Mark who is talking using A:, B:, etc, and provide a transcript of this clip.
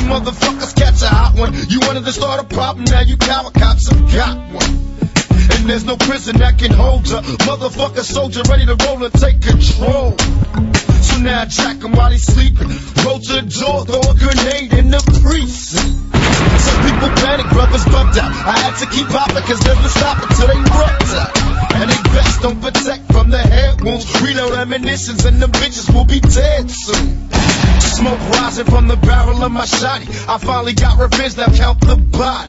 A: motherfuckers catch a hot one. You wanted to start a problem, now you coward cops have got one. And there's no prison that can hold ya. Motherfucker soldier ready to roll and take control. So now I jack him while he's sleeping. Roll to the door, throw a grenade in the precinct. Some people panic, brothers bumped out. I had to keep popping cause never stop until they rubbed out. And they best don't protect from the head wounds. Reload ammunitions and them bitches will be dead soon. Smoke rising from the barrel of my shotty. I finally got revenge, now count the body.